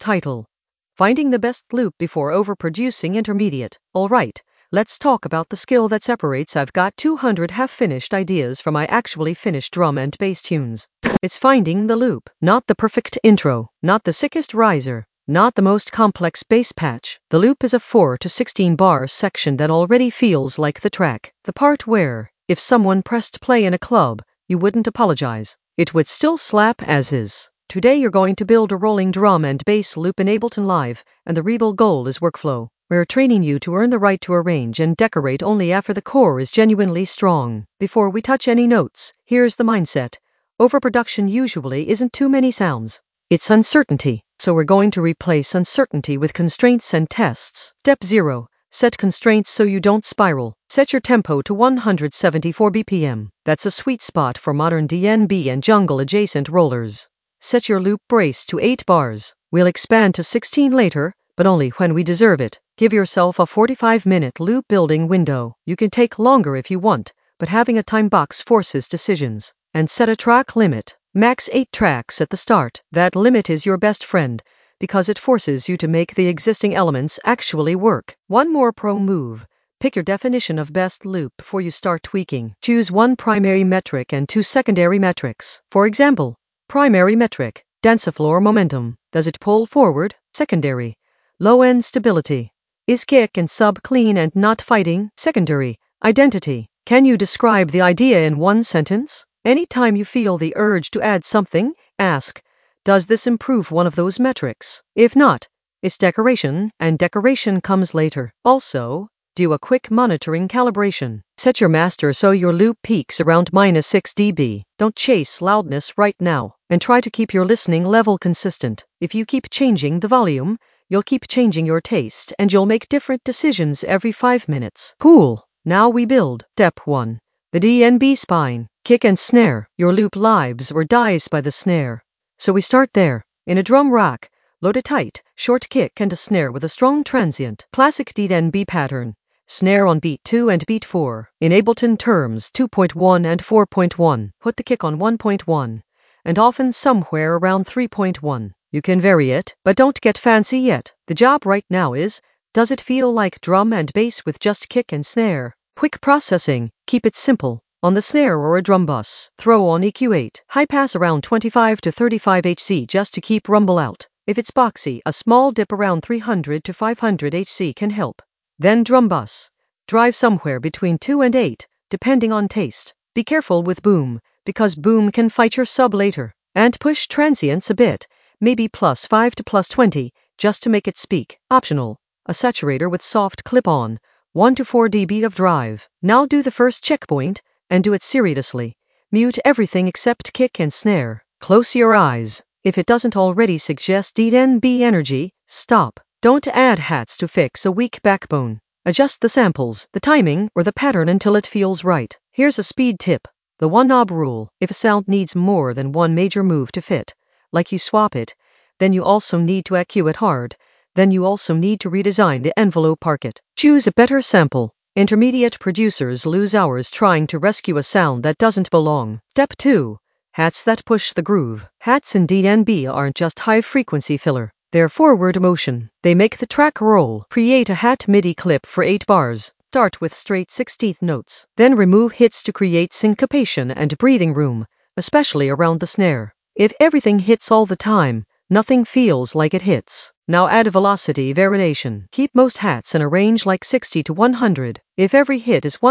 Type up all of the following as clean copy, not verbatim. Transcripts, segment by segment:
Title: Finding the best loop before overproducing intermediate. Alright, let's talk about the skill that separates I've got 200 half-finished ideas from my actually finished drum and bass tunes. It's finding the loop, not the perfect intro, not the sickest riser, not the most complex bass patch. The loop is a 4 to 16 bar section that already feels like the track. The part where, if someone pressed play in a club, you wouldn't apologize. It would still slap as is. Today you're going to build a rolling drum and bass loop in Ableton Live, and the real goal is workflow. We're training you to earn the right to arrange and decorate only after the core is genuinely strong. Before we touch any notes, here's the mindset. Overproduction usually isn't too many sounds. It's uncertainty. So we're going to replace uncertainty with constraints and tests. Step 0. Set constraints so you don't spiral. Set your tempo to 174 BPM. That's a sweet spot for modern DnB and jungle-adjacent rollers. Set your loop brace to 8 bars. We'll expand to 16 later, but only when we deserve it. Give yourself a 45-minute loop building window. You can take longer if you want, but having a time box forces decisions. And set a track limit. Max 8 tracks at the start. That limit is your best friend, because it forces you to make the existing elements actually work. One more pro move. Pick your definition of best loop before you start tweaking. Choose one primary metric and 2 secondary metrics. For example, primary metric, dancefloor momentum. Does it pull forward? Secondary, low-end stability. Is kick and sub clean and not fighting? Secondary, identity. Can you describe the idea in one sentence? Anytime you feel the urge to add something, ask, does this improve one of those metrics? If not, it's decoration, and decoration comes later. Also, do a quick monitoring calibration. Set your master so your loop peaks around -6 dB. Don't chase loudness right now, and try to keep your listening level consistent. If you keep changing the volume, you'll keep changing your taste, and you'll make different decisions every 5 minutes. Cool. Now we build. Step 1. The DnB spine. Kick and snare. Your loop lives or dies by the snare. So we start there. In a drum rack, load a tight, short kick and a snare with a strong transient. Classic DnB pattern. Snare on beat 2 and beat 4. In Ableton terms, 2.1 and 4.1. Put the kick on 1.1, and often somewhere around 3.1. You can vary it, but don't get fancy yet. The job right now is, does it feel like drum and bass with just kick and snare? Quick processing. Keep it simple. On the snare or a drum bus, throw on EQ8. High pass around 25 to 35 Hz just to keep rumble out. If it's boxy, a small dip around 300 to 500 Hz can help. Then drum bus. Drive somewhere between 2 and 8, depending on taste. Be careful with boom, because boom can fight your sub later. And push transients a bit, maybe +5 to +20, just to make it speak. Optional. A saturator with soft clip-on, 1 to 4 dB of drive. Now do the first checkpoint, and do it seriously. Mute everything except kick and snare. Close your eyes. If it doesn't already suggest DnB energy, stop. Don't add hats to fix a weak backbone. Adjust the samples, the timing, or the pattern until it feels right. Here's a speed tip. The one-knob rule. If a sound needs more than one major move to fit, like you swap it, then you also need to EQ it hard. Then you also need to redesign the envelope parquet. Choose a better sample. Intermediate producers lose hours trying to rescue a sound that doesn't belong. Step 2. Hats that push the groove. Hats in DnB aren't just high-frequency filler. They're forward motion. They make the track roll. Create a hat MIDI clip for 8 bars. Start with straight 16th notes. Then remove hits to create syncopation and breathing room, especially around the snare. If everything hits all the time, nothing feels like it hits. Now add velocity variation. Keep most hats in a range like 60 to 100. If every hit is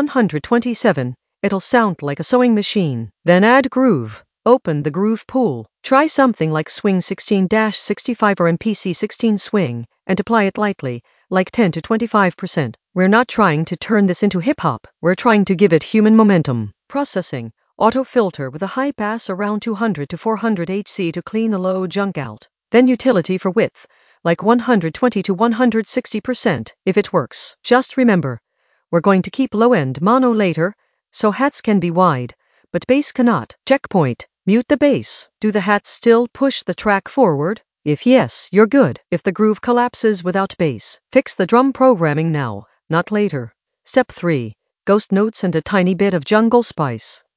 127, it'll sound like a sewing machine. Then add groove. Open the groove pool. Try something like Swing 16-65 or MPC 16 Swing, and apply it lightly, like 10 to 25%. We're not trying to turn this into hip-hop. We're trying to give it human momentum. Processing. Auto filter with a high pass around 200 to 400 Hz to clean the low junk out. Then utility for width, like 120 to 160% if it works. Just remember, we're going to keep low-end mono later, so hats can be wide, but bass cannot. Checkpoint. Mute the bass. Do the hats still push the track forward? If yes, you're good. If the groove collapses without bass, fix the drum programming now, not later. Step 3. Ghost notes and a tiny bit of jungle spice.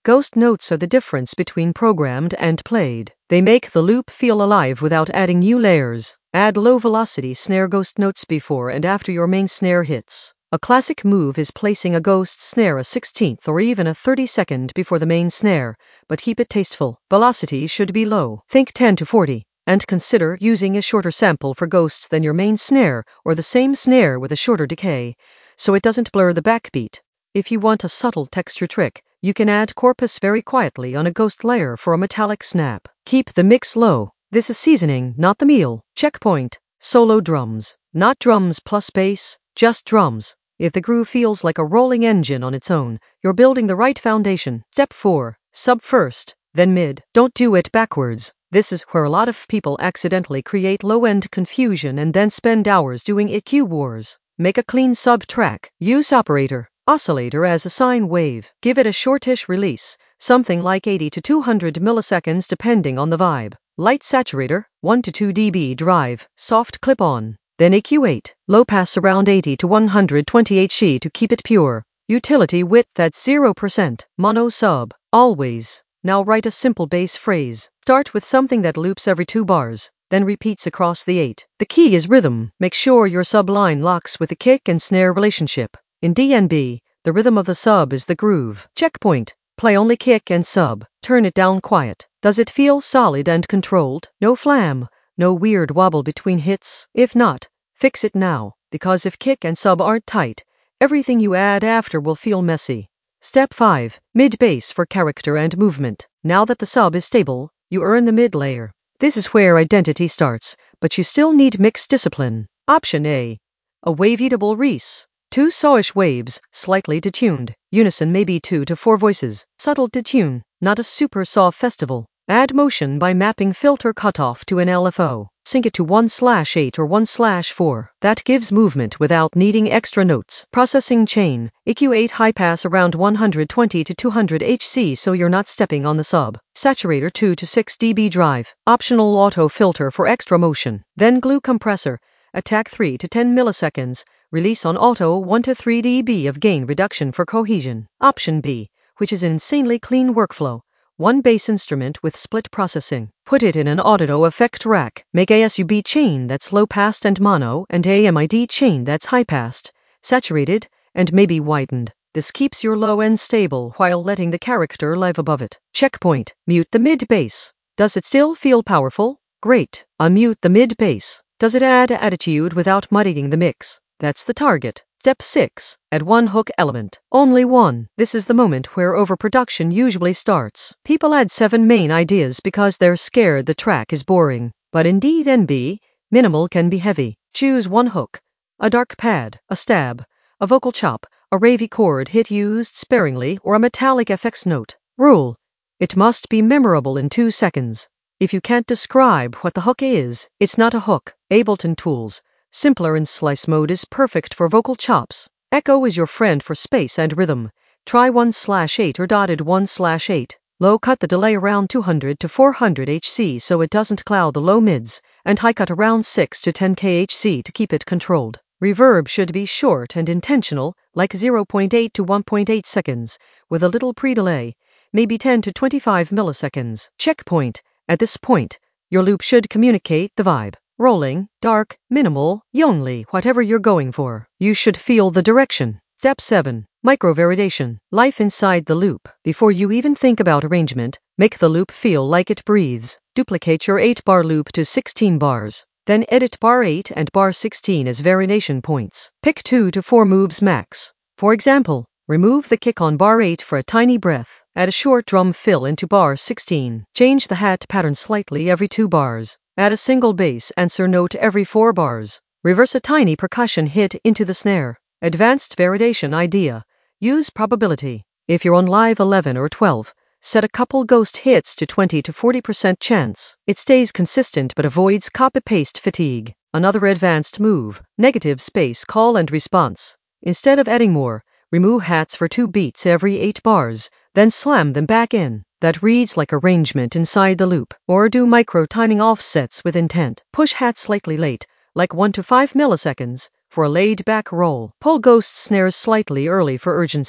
Ghost notes are the difference between programmed and played. They make the loop feel alive without adding new layers. Add low-velocity snare ghost notes before and after your main snare hits. A classic move is placing a ghost snare a 16th or even a 32nd before the main snare, but keep it tasteful. Velocity should be low. Think 10 to 40. And consider using a shorter sample for ghosts than your main snare or the same snare with a shorter decay, so it doesn't blur the backbeat. If you want a subtle texture trick, you can add corpus very quietly on a ghost layer for a metallic snap. Keep the mix low. This is seasoning, not the meal. Checkpoint. Solo drums. Not drums plus bass, just drums. If the groove feels like a rolling engine on its own, you're building the right foundation. Step 4. Sub first, then mid. Don't do it backwards. This is where a lot of people accidentally create low-end confusion and then spend hours doing EQ wars. Make a clean sub track. Use operator, oscillator as a sine wave. Give it a shortish release, something like 80 to 200 milliseconds depending on the vibe. Light saturator, 1 to 2 dB drive, soft clip-on. Then EQ8, low pass around 80 to 120 Hz to keep it pure. Utility width at 0%. Mono sub, always. Now write a simple bass phrase. Start with something that loops every 2 bars, then repeats across the 8. The key is rhythm. Make sure your sub line locks with the kick and snare relationship. In DnB, the rhythm of the sub is the groove. Checkpoint. Play only kick and sub. Turn it down quiet. Does it feel solid and controlled? No flam. No weird wobble between hits. If not, fix it now, because if kick and sub aren't tight, everything you add after will feel messy. Step 5. Mid bass for character and movement. Now that the sub is stable, you earn the mid layer. This is where identity starts, but you still need mix discipline. Option A. A wavy double Reese. 2 sawish waves, slightly detuned. Unison maybe 2 to 4 voices. Subtle detune, not a super saw festival. Add motion by mapping filter cutoff to an LFO. Sync it to 1/8 or 1/4. That gives movement without needing extra notes. Processing chain. EQ8 high pass around 120 to 200 Hz so you're not stepping on the sub. Saturator 2 to 6 dB drive. Optional auto filter for extra motion. Then glue compressor. Attack 3 to 10 milliseconds. Release on auto 1 to 3 dB of gain reduction for cohesion. Option B, which is an insanely clean workflow. 1 bass instrument with split processing. Put it in an audio effect rack. Make a SUB chain that's low passed and mono, and a MID chain that's high passed, saturated, and maybe widened. This keeps your low end stable while letting the character live above it. Checkpoint. Mute the mid bass. Does it still feel powerful? Great. Unmute the mid bass. Does it add attitude without muddying the mix? That's the target. Step 6. Add 1 hook element. Only 1. This is the moment where overproduction usually starts. People add 7 main ideas because they're scared the track is boring. But in DnB, minimal can be heavy. Choose 1 hook. A dark pad, a stab, a vocal chop, a ravey chord hit used sparingly, or a metallic FX note. Rule. It must be memorable in 2 seconds. If you can't describe what the hook is, it's not a hook. Ableton Tools. Simpler in slice mode is perfect for vocal chops. Echo is your friend for space and rhythm. Try 1/8 or dotted 1/8. Low cut the delay around 200 to 400 Hz so it doesn't cloud the low mids, and high cut around 6 to 10 kHz to keep it controlled. Reverb should be short and intentional, like 0.8 to 1.8 seconds, with a little pre-delay, maybe 10 to 25 milliseconds. Checkpoint. At this point, your loop should communicate the vibe. Rolling, dark, minimal, only whatever you're going for. You should feel the direction. Step 7. Microvaridation. Life inside the loop. Before you even think about arrangement, make the loop feel like it breathes. Duplicate your 8-bar loop to 16 bars. Then edit bar 8 and bar 16 as variation points. Pick 2 to 4 moves max. For example, remove the kick on bar 8 for a tiny breath. Add a short drum fill into bar 16. Change the hat pattern slightly every 2 bars. Add a single bass answer note every 4 bars. Reverse a tiny percussion hit into the snare. Advanced variation idea. Use probability. If you're on live 11 or 12, set a couple ghost hits to 20 to 40% chance. It stays consistent but avoids copy-paste fatigue. Another advanced move. Negative space call and response. Instead of adding more, remove hats for 2 beats every 8 bars, then slam them back in. That reads like arrangement inside the loop. Or do micro-timing offsets with intent. Push hats slightly late, like 1 to 5 milliseconds, for a laid-back roll. Pull ghost snares slightly early for urgency.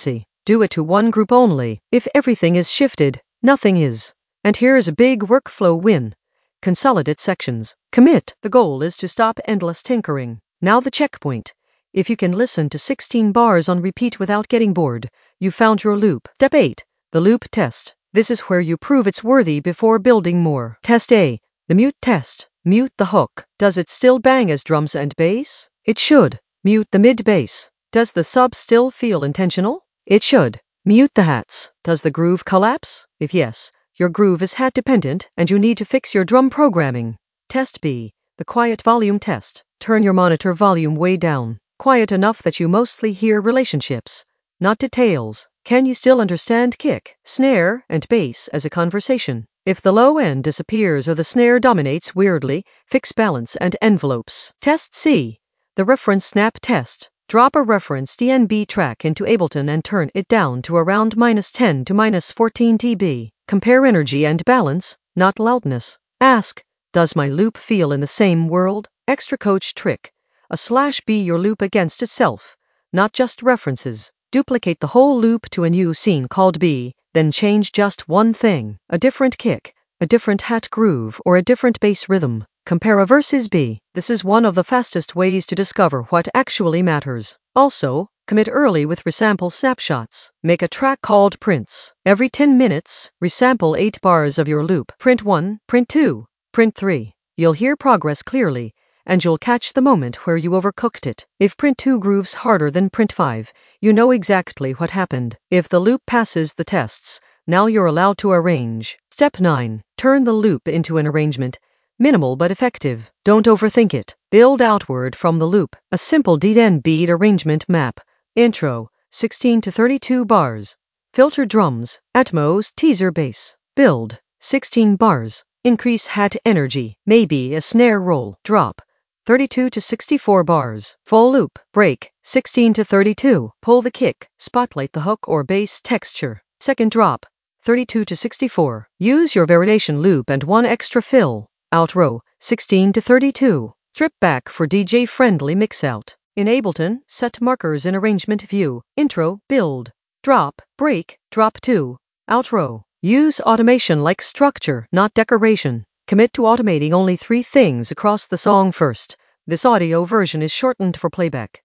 Do it to one group only. If everything is shifted, nothing is. And here's a big workflow win. Consolidate sections. Commit. The goal is to stop endless tinkering. Now the checkpoint. If you can listen to 16 bars on repeat without getting bored, you found your loop. Step 8. The loop test. This is where you prove it's worthy before building more. Test A. The mute test. Mute the hook. Does it still bang as drums and bass? It should. Mute the mid-bass. Does the sub still feel intentional? It should. Mute the hats. Does the groove collapse? If yes, your groove is hat dependent and you need to fix your drum programming. Test B. The quiet volume test. Turn your monitor volume way down. Quiet enough that you mostly hear relationships, not details. Can you still understand kick, snare, and bass as a conversation? If the low end disappears or the snare dominates weirdly, fix balance and envelopes. Test C. The reference snap test. Drop a reference DNB track into Ableton and turn it down to around -10 to -14 dB. Compare energy and balance, not loudness. Ask, does my loop feel in the same world? Extra coach trick. A /B your loop against itself, not just references. Duplicate the whole loop to a new scene called B, then change just one thing, a different kick, a different hat groove, or a different bass rhythm. Compare A versus B. This is one of the fastest ways to discover what actually matters. Also, commit early with resample snapshots. Make a track called prints. Every 10 minutes, resample 8 bars of your loop. Print 1, print 2, print 3. You'll hear progress clearly, and you'll catch the moment where you overcooked it. If print 2 grooves harder than print 5, you know exactly what happened. If the loop passes the tests, now you're allowed to arrange. Step 9. Turn the loop into an arrangement. Minimal but effective. Don't overthink it. Build outward from the loop. A simple D10 beat arrangement map. Intro, 16 to 32 bars. Filter drums, Atmos, teaser bass. Build, 16 bars. Increase hat energy, maybe a snare roll. Drop, 32 to 64 bars. Full loop, break, 16 to 32. Pull the kick, spotlight the hook or bass texture. Second drop, 32 to 64. Use your variation loop and one extra fill. Outro, 16 to 32. Strip back for DJ-friendly mix-out. In Ableton, set markers in arrangement view. Intro, build, drop, break, drop 2. Outro. Use automation like structure, not decoration. Commit to automating only 3 things across the song first. This audio version is shortened for playback.